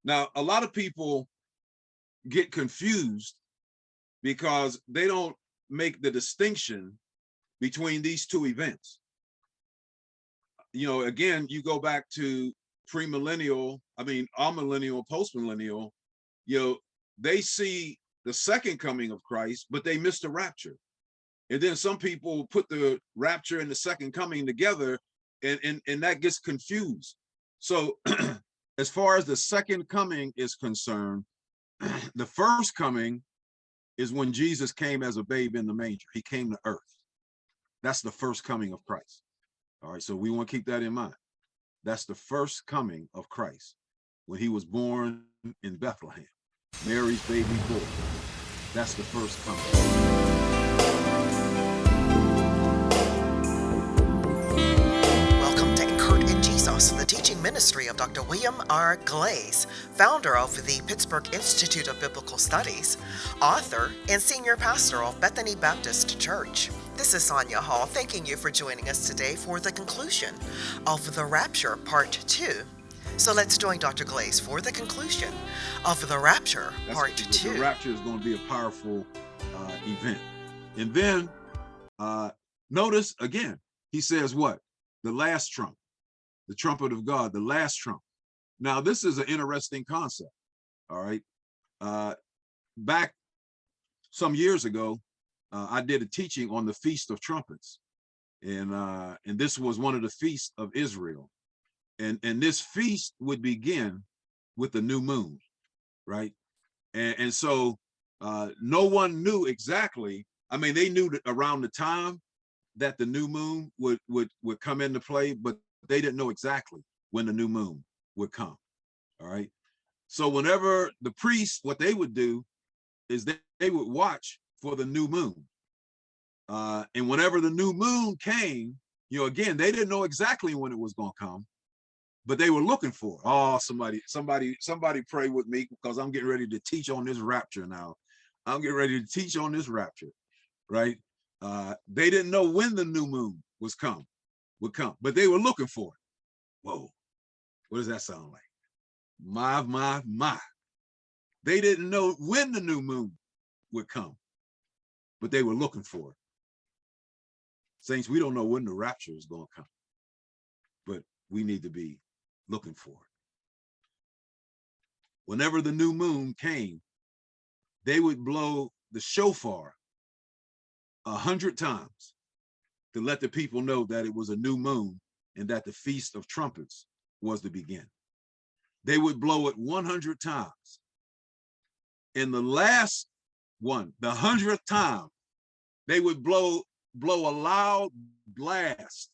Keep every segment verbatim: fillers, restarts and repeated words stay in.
Now, a lot of people get confused because they don't make the distinction between these two events. You know, again, you go back to premillennial, I mean, amillennial, postmillennial, you know, they see the second coming of Christ, but they miss the rapture. And then some people put the rapture and the second coming together, and, and, and that gets confused. So as far as the second coming is concerned, the first coming is when Jesus came as a babe in the manger. He came to earth. That's the first coming of Christ. All right, so we want to keep that in mind. That's the first coming of Christ, when he was born in Bethlehem, Mary's baby boy. That's the first coming. The teaching ministry of Doctor William R. Glaze, founder of the Pittsburgh Institute of Biblical Studies, author, and senior pastor of Bethany Baptist Church. This is Sonia Hall, thanking you for joining us today for the conclusion of The Rapture Part two. So let's join Doctor Glaze for the conclusion of The Rapture That's, Part the, two. The rapture is going to be a powerful uh, event. And then, uh, notice again, he says what? The last trump. The trumpet of God, the last trump. Now, this is an interesting concept, all right? Uh, back some years ago, uh, I did a teaching on the Feast of Trumpets. And, uh, and this was one of the feasts of Israel. And, and this feast would begin with the new moon, right? And, and so uh, no one knew exactly. I mean, they knew that around the time that the new moon would, would, would come into play, but they didn't know exactly when the new moon would come. All right. So whenever the priests, what they would do is they, they would watch for the new moon. Uh, and whenever the new moon came, you know, again, they didn't know exactly when it was going to come, but they were looking for it. Oh, somebody, somebody, somebody pray with me, because I'm getting ready to teach on this rapture now. I'm getting ready to teach on this rapture, right? Uh, they didn't know when the new moon was come. would come, but they were looking for it. Whoa, what does that sound like? My, my, my. They didn't know when the new moon would come, but they were looking for it. Saints, we don't know when the rapture is going to come, but we need to be looking for it. Whenever the new moon came, they would blow the shofar a hundred times to let the people know that it was a new moon and that the Feast of Trumpets was to begin. They would blow it one hundred times. In the last one, the hundredth time, they would blow blow a loud blast,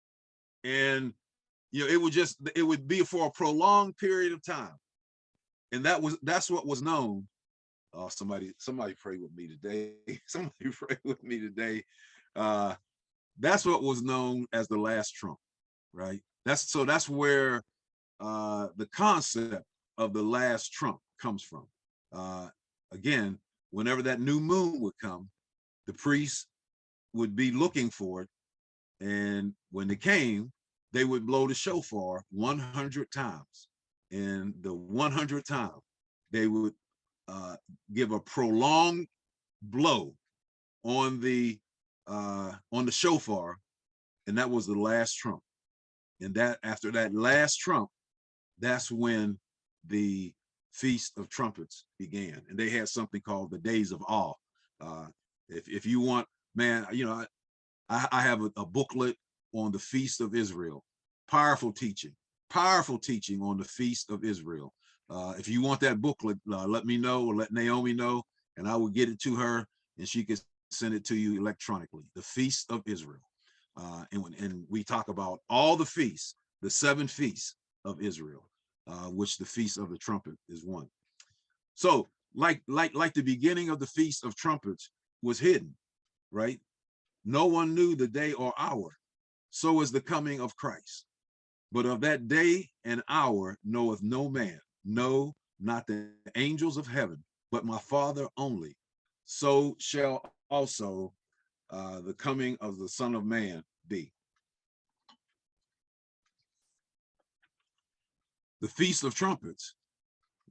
and you know it would just it would be for a prolonged period of time, and that was that's what was known. Oh, somebody somebody pray with me today. Somebody pray with me today. Uh, That's what was known as the last trump, right? That's so that's where uh, the concept of the last trump comes from. Uh, again, whenever that new moon would come, the priests would be looking for it. And when it came, they would blow the shofar one hundred times. And the one hundredth time, they would uh, give a prolonged blow on the uh, on the shofar, and that was the last trump. And that after that last trump, that's when the Feast of Trumpets began. And they had something called the Days of Awe. Uh, if, if you want, man, you know, I, I have a, a booklet on the Feast of Israel. Powerful teaching, powerful teaching on the Feast of Israel. Uh, if you want that booklet, uh, let me know, or let Naomi know, and I will get it to her, and she can send it to you electronically. The Feast of Israel. Uh, and, when, and we talk about all the feasts, the seven feasts of Israel, uh, which the Feast of the Trumpet is one. So like, like, like the beginning of the Feast of Trumpets was hidden, right? No one knew the day or hour. So is the coming of Christ. But of that day and hour knoweth no man, no, not the angels of heaven, but my Father only. So shall also uh, the coming of the Son of Man be. The Feast of Trumpets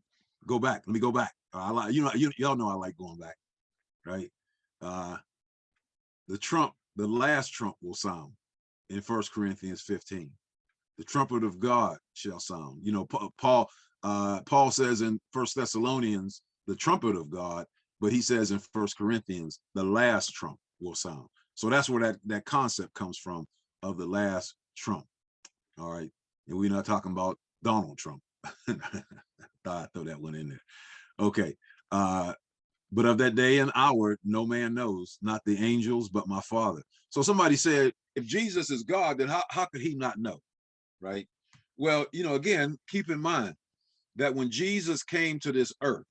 go back. Let me go back. Uh, I like, you know, you, y'all know I like going back, right? Uh, the trump, the last trump will sound in First Corinthians fifteen. The trumpet of God shall sound. You know, Paul, uh, Paul says in First Thessalonians, the trumpet of God, but he says in First Corinthians, the last trump will sound. So that's where that, that concept comes from, of the last trump. All right. And we're not talking about Donald Trump. Thought I'd throw that one in there. Okay. Uh, but of that day and hour, no man knows, not the angels, but my Father. So somebody said, if Jesus is God, then how, how could he not know? Right? Well, you know, again, keep in mind that when Jesus came to this earth,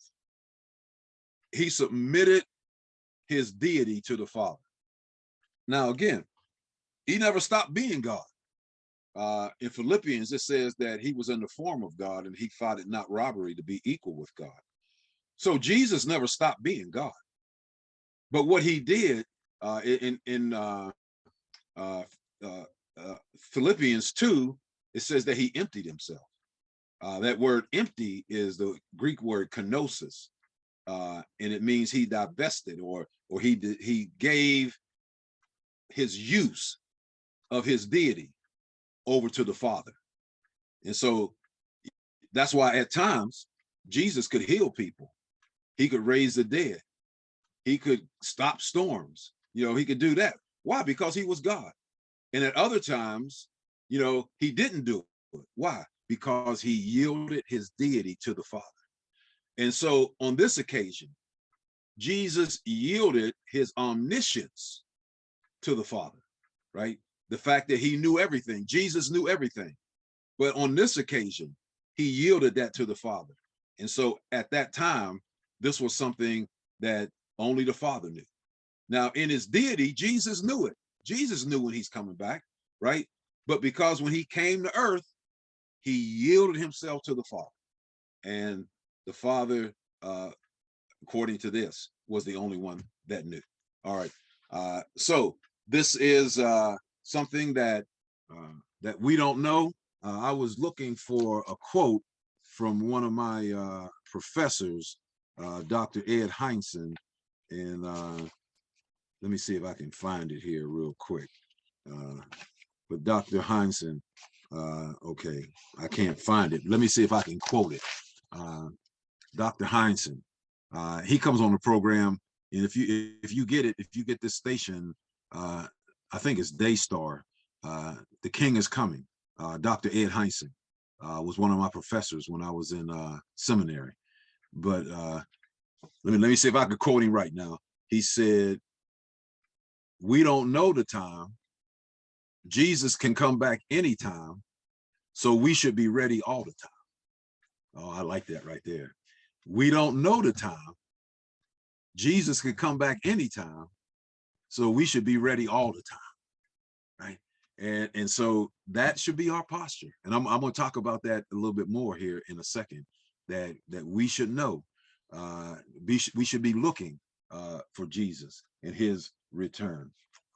he submitted his deity to the Father. Now, again, he never stopped being God. Uh, in Philippians, it says that he was in the form of God and he thought it not robbery to be equal with God. So Jesus never stopped being God. But what he did uh, in, in uh, uh, uh, uh, Philippians two, it says that he emptied himself. Uh, that word empty is the Greek word kenosis, uh, and it means he divested, or or he did, he gave his use of his deity over to the Father. And so that's why at times Jesus could heal people. He could raise the dead. He could stop storms. You know, he could do that. Why? Because he was God. And at other times, you know, he didn't do it. Why? Because he yielded his deity to the Father. And so on this occasion, Jesus yielded his omniscience to the Father, right? The fact that he knew everything. Jesus knew everything. But on this occasion, he yielded that to the Father. And so at that time, this was something that only the Father knew. Now, in his deity, Jesus knew it. Jesus knew when he's coming back, right? But because when he came to earth, he yielded himself to the Father. And the Father, uh, according to this, was the only one that knew. All right. Uh, so this is uh, something that uh, that we don't know. Uh, I was looking for a quote from one of my uh, professors, uh, Doctor Ed Hindson, and uh, let me see if I can find it here real quick. Uh, but Doctor Hindson, uh, okay, I can't find it. Let me see if I can quote it. Uh, Doctor Hindson, uh, he comes on the program, and if you if you get it, if you get this station, uh, I think it's Daystar. Uh, the King is Coming. Uh, Doctor Ed Hindson uh, was one of my professors when I was in uh, seminary. But uh, let me let me see if I could quote him right now. He said, "We don't know the time. Jesus can come back anytime, so we should be ready all the time." Oh, I like that right there. We don't know the time. Jesus can come back anytime, so we should be ready all the time, right? And and so that should be our posture. And I'm I'm going to talk about that a little bit more here in a second. That that we should know, uh, be, we should be looking uh, for Jesus and his return.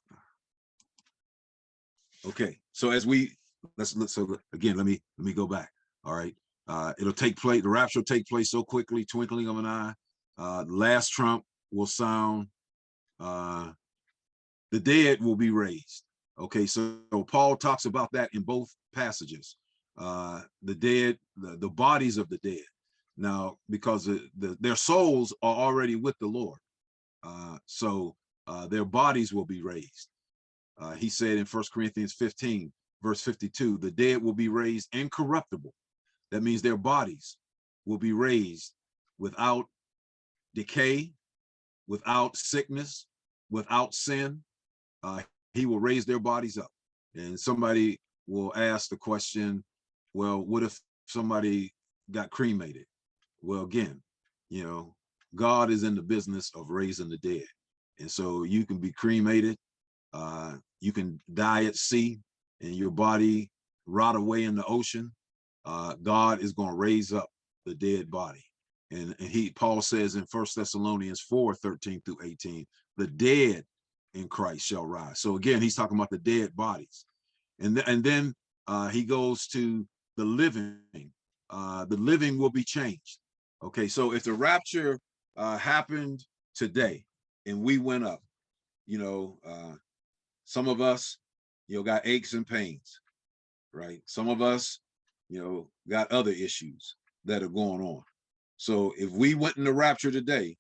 Okay, so as we let's look. So again, let me let me go back. All right, uh, it'll take place. The rapture will take place so quickly, twinkling of an eye. Uh, last trump will sound. Uh, the dead will be raised. Okay, so, so Paul talks about that in both passages. Uh, the dead, the, the bodies of the dead. Now, because the, the, their souls are already with the Lord, uh, so uh, their bodies will be raised. Uh, he said in First Corinthians fifteen, verse fifty-two, the dead will be raised incorruptible. That means their bodies will be raised without decay, without sickness, without sin. Uh, he will raise their bodies up. And somebody will ask the question, well, what if somebody got cremated? Well, again, you know, God is in the business of raising the dead. And so you can be cremated, uh, you can die at sea and your body rot away in the ocean. Uh, God is going to raise up the dead body. And, and he, Paul says in First Thessalonians four, thirteen through eighteen, the dead in Christ shall rise. So again, he's talking about the dead bodies. And, th and then uh, he goes to the living. Uh, the living will be changed. Okay, so if the rapture uh, happened today and we went up, you know, uh, some of us, you know, got aches and pains, right? Some of us, you know, got other issues that are going on. So if we went in the rapture today,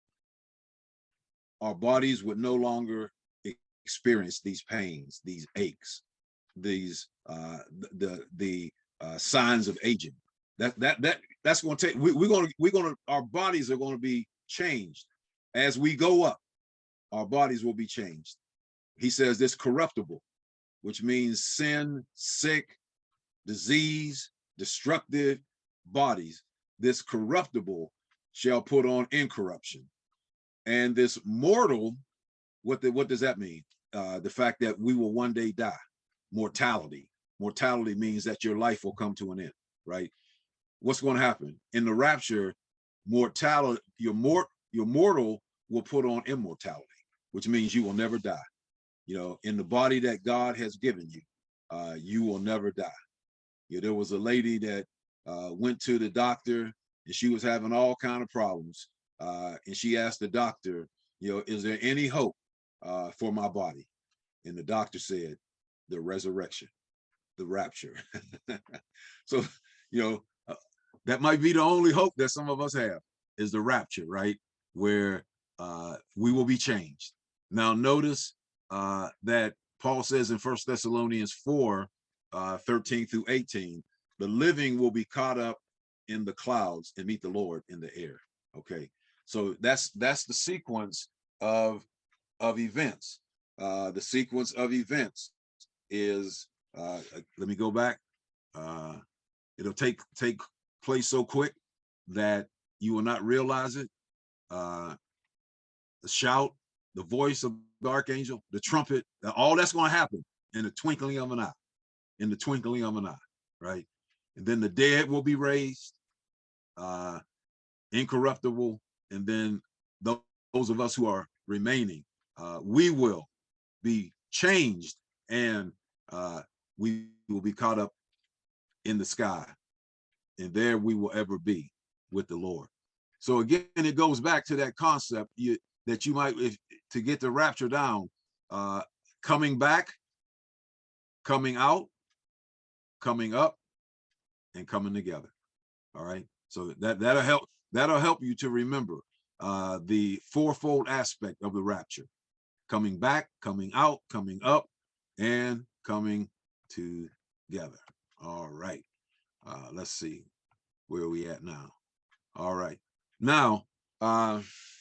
our bodies would no longer experience these pains, these aches, these uh, the the uh, signs of aging. That that that that's going to take. We, we're going to we're going to our bodies are going to be changed as we go up. Our bodies will be changed. He says this corruptible, which means sin, sick, disease, destructive bodies. This corruptible shall put on incorruption, and this mortal. What the, what does that mean? Uh, the fact that we will one day die. Mortality. Mortality means that your life will come to an end, right? What's going to happen in the rapture? Mortality, your mort, your mortal will put on immortality, which means you will never die. You know, in the body that God has given you, uh, you will never die. You know, there was a lady that uh, went to the doctor and she was having all kind of problems, uh, and she asked the doctor, you know, is there any hope uh, for my body? And the doctor said, the resurrection, the rapture. So, you know, uh, that might be the only hope that some of us have, is the rapture, right? Where uh, we will be changed. Now, notice uh, that Paul says in First Thessalonians four, uh, thirteen through eighteen, the living will be caught up in the clouds and meet the Lord in the air. Okay, so that's that's the sequence of of events. Uh, the sequence of events is, uh, let me go back. Uh, it'll take take place so quick that you will not realize it. Uh, the shout, the voice of the archangel, the trumpet, all that's going to happen in the twinkling of an eye, in the twinkling of an eye, right? And then the dead will be raised, uh, incorruptible, and then those of us who are remaining, uh, we will be changed, and uh, we will be caught up in the sky, and there we will ever be with the Lord. So again, it goes back to that concept you, that you might, if, to get the rapture down, uh, coming back, coming out, coming up, and coming together. All right. So that that'll help. That'll help you to remember uh, the fourfold aspect of the rapture: coming back, coming out, coming up, and coming together. All right. Uh, let's see where are we at now. All right. Now, uh,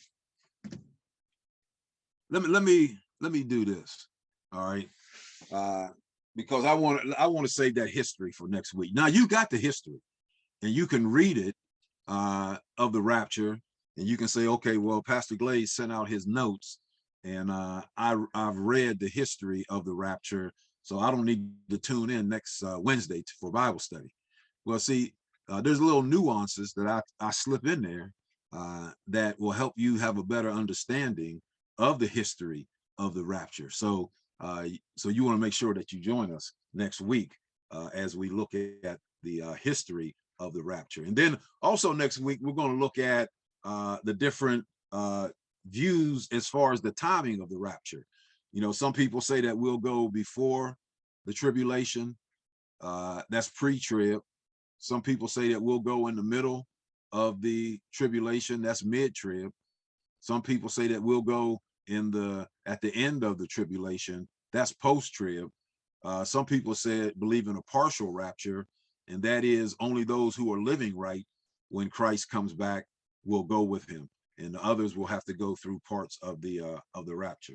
let me let me let me do this. All right. Uh, because I want I want to save that history for next week. Now you got the history, and you can read it uh, of the rapture, and you can say, okay, well, Pastor Glaze sent out his notes, and uh, I I've read the history of the rapture, so I don't need to tune in next uh, Wednesday for Bible study. Well, see, uh, there's little nuances that I I slip in there uh, that will help you have a better understanding of the history of the rapture. So. Uh, so you want to make sure that you join us next week uh, as we look at the uh, history of the rapture. And then also next week, we're going to look at uh, the different uh, views as far as the timing of the rapture. You know, some people say that we'll go before the tribulation. Uh, that's pre-trib. Some people say that we'll go in the middle of the tribulation. That's mid-trib. Some people say that we'll go in the at the end of the tribulation. That's post-trib. Uh, some people said believe in a partial rapture, and that is only those who are living right when Christ comes back will go with him, and the others will have to go through parts of the uh, of the rapture.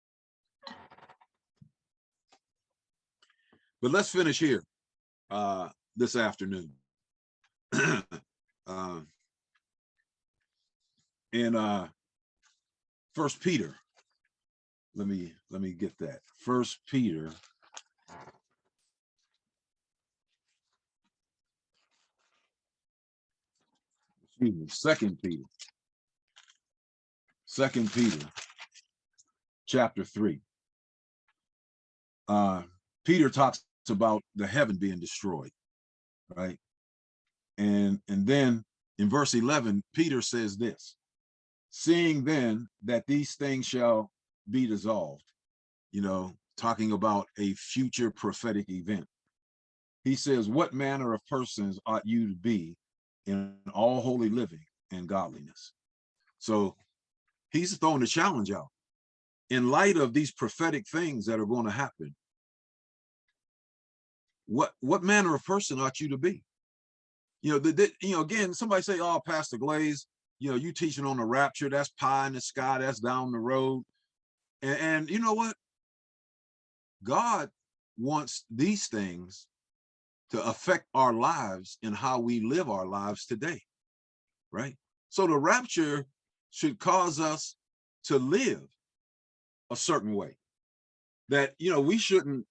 But let's finish here uh, this afternoon. uh, in uh, First Peter. Let me let me get that. First Peter. Excuse me. Second Peter. Second Peter, chapter three. Uh, Peter talks about the heaven being destroyed, right? And and then In verse eleven, Peter says this, seeing then that these things shall be dissolved, you know, talking about a future prophetic event. He says, what manner of persons ought you to be in all holy living and godliness? So he's throwing the challenge out. In light of these prophetic things that are going to happen, what what manner of person ought you to be? You know, the, the, you know, again, somebody say, oh, Pastor Glaze, you know, you teaching on the rapture, that's pie in the sky, that's down the road. And, and you know what? God wants these things to affect our lives and how we live our lives today, right? So the rapture should cause us to live a certain way that, you know, we shouldn't,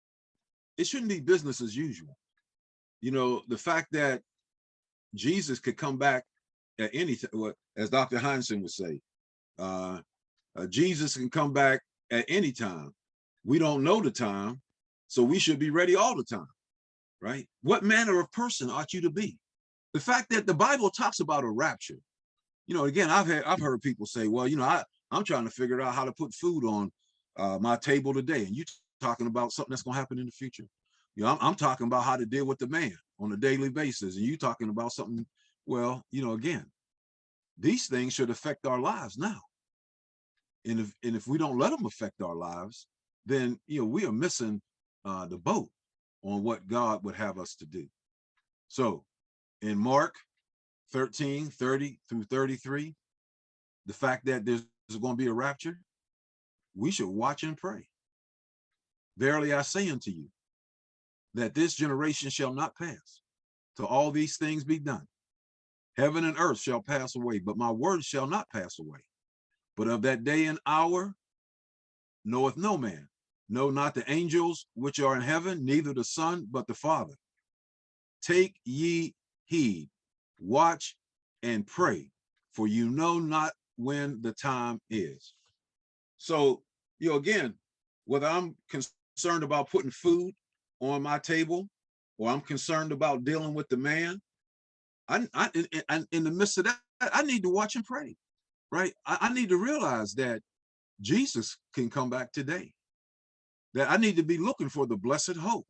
it shouldn't be business as usual. You know, the fact that Jesus could come back at any time, as Doctor Heinsohn would say, uh, uh, Jesus can come back at any time. We don't know the time, so we should be ready all the time, right? What manner of person ought you to be? The fact that the Bible talks about a rapture, you know, again, I've had, I've heard people say, well, you know, I, I'm trying to figure out how to put food on uh, my table today. And you talking about something that's going to happen in the future. You know, I'm, I'm talking about how to deal with the man on a daily basis. And you talking about something, well, you know, again, these things should affect our lives now. And if, and if we don't let them affect our lives, then, you know, we are missing uh, the boat on what God would have us to do. So in Mark thirteen, thirty through thirty-three, the fact that there's going to be a rapture, we should watch and pray. Verily I say unto you, that this generation shall not pass till all these things be done. Heaven and earth shall pass away, but my words shall not pass away. But of that day and hour knoweth no man, no, not the angels which are in heaven, neither the Son, but the Father. Take ye heed, watch and pray, for you know not when the time is. So, you know, again, whether I'm concerned about putting food on my table, or I'm concerned about dealing with the man, I, I in, in the midst of that, I need to watch and pray, right? I, I need to realize that Jesus can come back today, that I need to be looking for the blessed hope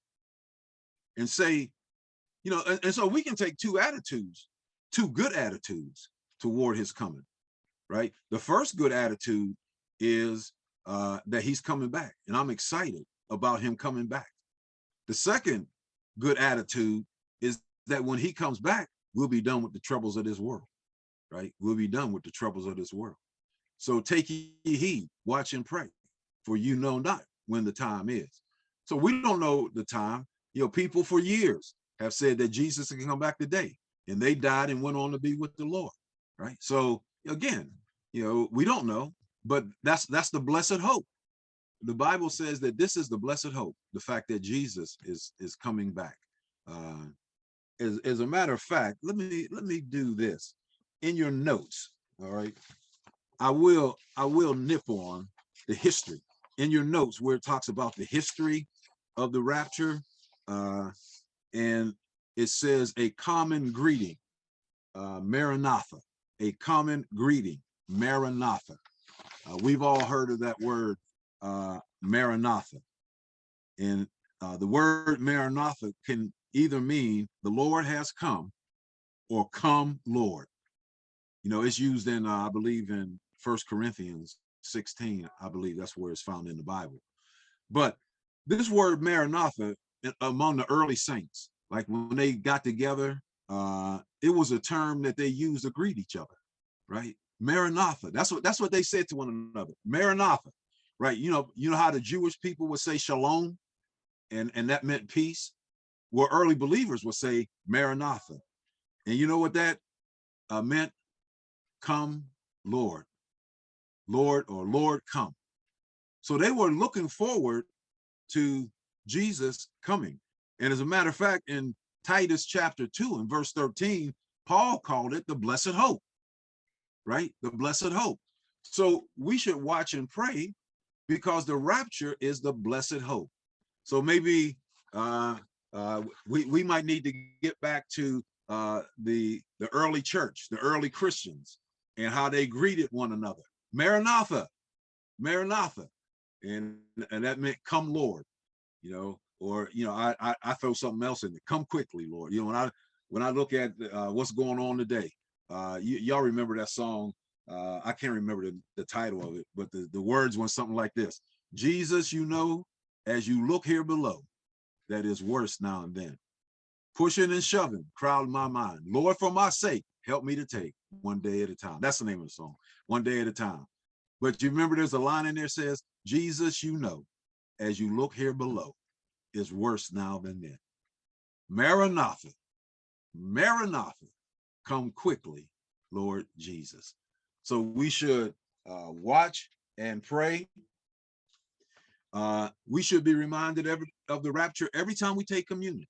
and say, you know, and, and so we can take two attitudes, two good attitudes toward his coming, right? The first good attitude is uh, that he's coming back, and I'm excited about him coming back. The second good attitude is that when he comes back, we'll be done with the troubles of this world, right? We'll be done with the troubles of this world. So take ye heed, watch and pray, for you know not when the time is. So we don't know the time. You know, people for years have said that Jesus can come back today, and they died and went on to be with the Lord, right? So again, you know, we don't know, but that's that's the blessed hope. The Bible says that this is the blessed hope, the fact that Jesus is is coming back. Uh, as, as a matter of fact, let me let me do this. In your notes, all right, I will I will nip on the history. In your notes where it talks about the history of the rapture, uh, and it says a common greeting, uh, Maranatha, a common greeting, Maranatha. Uh, we've all heard of that word, uh, Maranatha. And uh, the word Maranatha can either mean the Lord has come or come Lord. You know, it's used in, uh, I believe in First Corinthians sixteen, I believe that's where it's found in the Bible. But this word Maranatha among the early saints, like when they got together, uh, it was a term that they used to greet each other, right? Maranatha, that's what that's what they said to one another, Maranatha, right? You know, you know how the Jewish people would say shalom, and, and that meant peace? Well, early believers would say Maranatha. And you know what that uh, meant? Come, Lord. Lord, or Lord, come. So they were looking forward to Jesus coming. And as a matter of fact, in Titus chapter two and verse thirteen, Paul called it the blessed hope, right? The blessed hope. So we should watch and pray, because the rapture is the blessed hope. So maybe uh, uh, we, we might need to get back to uh, the, the early church, the early Christians, and how they greeted one another. Maranatha, Maranatha. And, and that meant come Lord, you know, or, you know, I, I, I throw something else in it. Come quickly, Lord. You know, when I, when I look at uh, what's going on today, uh, y'all remember that song? Uh, I can't remember the, the title of it, but the, the words went something like this. Jesus, you know, as you look here below, that is worse now and then. Pushing and shoving, crowding my mind. Lord, for my sake, help me to take one day at a time. That's the name of the song, one day at a time. But you remember there's a line in there that says, Jesus, you know, as you look here below, is worse now than then. Maranatha, Maranatha, come quickly, Lord Jesus. So we should uh, watch and pray. Uh, we should be reminded every, of the rapture every time we take communion.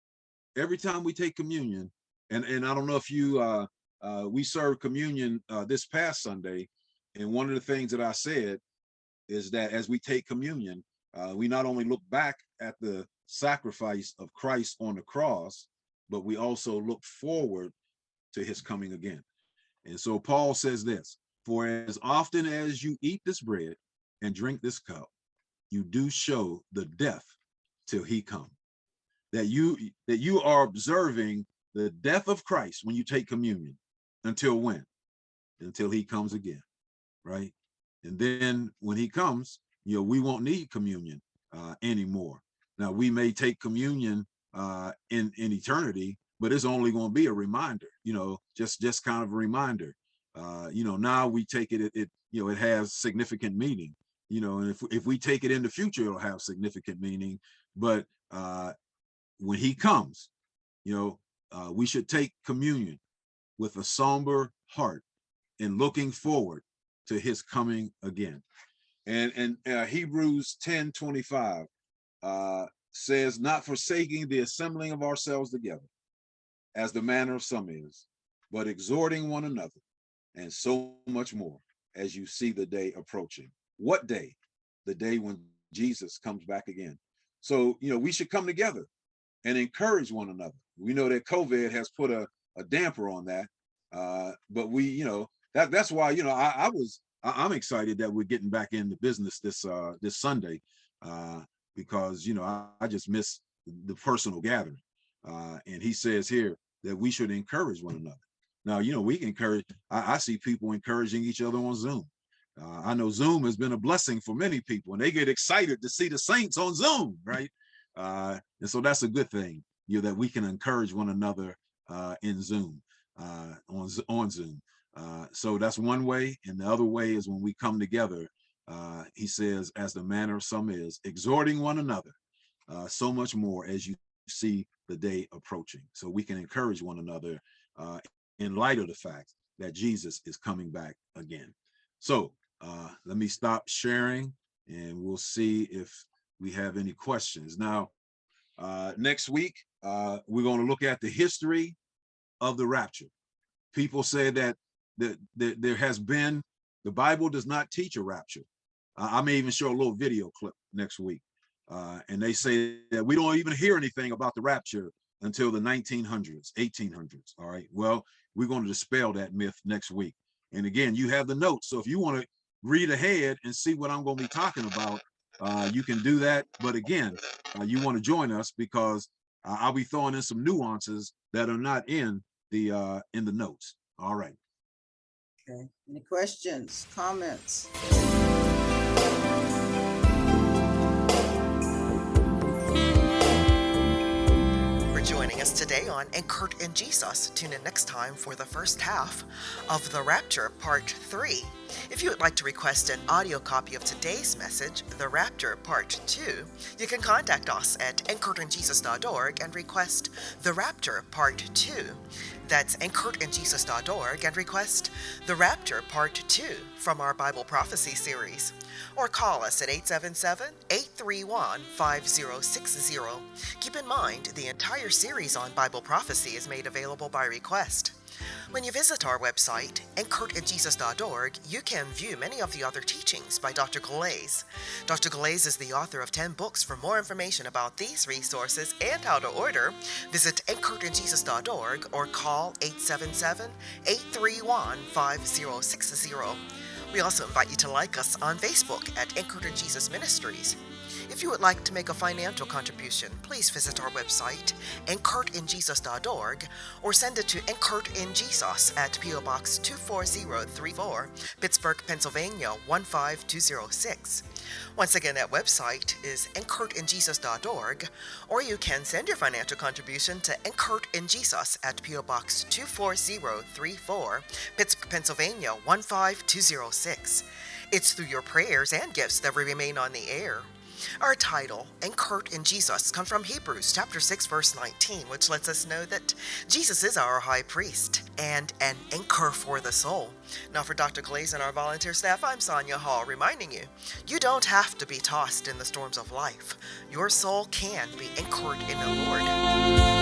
Every time we take communion, and, and I don't know if you, uh, uh, we served communion uh, this past Sunday, and one of the things that I said is that as we take communion, uh, we not only look back at the sacrifice of Christ on the cross, but we also look forward to his coming again. And so Paul says this, for as often as you eat this bread and drink this cup, you do show the death till he come. That you, that you are observing the death of Christ when you take communion. Until when? Until he comes again, right? And then when he comes, you know, we won't need communion uh, anymore. Now, we may take communion uh, in, in eternity, but it's only going to be a reminder, you know, just, just kind of a reminder. Uh, you know, now we take it, it, it, you know, it has significant meaning, you know, and if, if we take it in the future, it'll have significant meaning. But uh, when he comes, you know, uh, we should take communion with a somber heart and looking forward to his coming again. And, and uh, Hebrews ten twenty-five uh, says, not forsaking the assembling of ourselves together, as the manner of some is, but exhorting one another, and so much more as you see the day approaching. What day? The day when Jesus comes back again. So, you know, we should come together and encourage one another. We know that COVID has put a, a damper on that, uh, but we, you know, that that's why, you know, I, I was, I, I'm excited that we're getting back into business this uh, this Sunday, uh, because, you know, I, I just miss the personal gathering. Uh, and he says here that we should encourage one another. Now, you know, we can encourage, I, I see people encouraging each other on Zoom. Uh, I know Zoom has been a blessing for many people, and they get excited to see the saints on Zoom, right? Uh, and so that's a good thing, you know, that we can encourage one another uh, in Zoom, uh, on, on Zoom. Uh, so that's one way. And the other way is when we come together, uh, he says, as the manner of some is, exhorting one another, uh, so much more as you see the day approaching. So we can encourage one another uh, in light of the fact that Jesus is coming back again. So uh, let me stop sharing and we'll see if we have any questions. Now, uh, next week, uh, we're going to look at the history of the rapture. People say that, that, that there has been, the Bible does not teach a rapture. Uh, I may even show a little video clip next week. Uh, and they say that we don't even hear anything about the rapture until the nineteen hundreds, eighteen hundreds. All right. Well, we're going to dispel that myth next week. And again, you have the notes. So if you want to read ahead and see what I'm going to be talking about, uh, you can do that. But again, uh, you want to join us because uh, I'll be throwing in some nuances that are not in the uh, in the notes. All right. Okay. Any questions, comments? Joining us today on Anchored in Jesus. Tune in next time for the first half of The Rapture, Part three. If you would like to request an audio copy of today's message, The Rapture, Part two, you can contact us at anchored in jesus dot org and request The Rapture, Part two. That's anchored in jesus dot org and request The Rapture, Part two from our Bible Prophecy series. Or call us at eight seven seven, eight three one, five zero six zero. Keep in mind, the entire series on Bible prophecy is made available by request. When you visit our website, anchored in jesus dot org, you can view many of the other teachings by Doctor Galais. Doctor Galais is the author of ten books. For more information about these resources and how to order, visit anchored in jesus dot org or call eight seven seven, eight three one, five zero six zero. We also invite you to like us on Facebook at Anchored in Jesus Ministries. If you would like to make a financial contribution, please visit our website, anchored in jesus dot org, or send it to Anchored in Jesus at P O Box two four zero three four, Pittsburgh, Pennsylvania one five two zero six. Once again, that website is anchored in jesus dot org, or you can send your financial contribution to Anchored in Jesus at P O Box two four zero three four, Pittsburgh, Pennsylvania one five two zero six. It's through your prayers and gifts that we remain on the air. Our title, Anchored in Jesus, comes from Hebrews chapter six, verse nineteen, which lets us know that Jesus is our high priest and an anchor for the soul. Now for Doctor Galais and our volunteer staff, I'm Sonia Hall, reminding you, you don't have to be tossed in the storms of life. Your soul can be anchored in the Lord.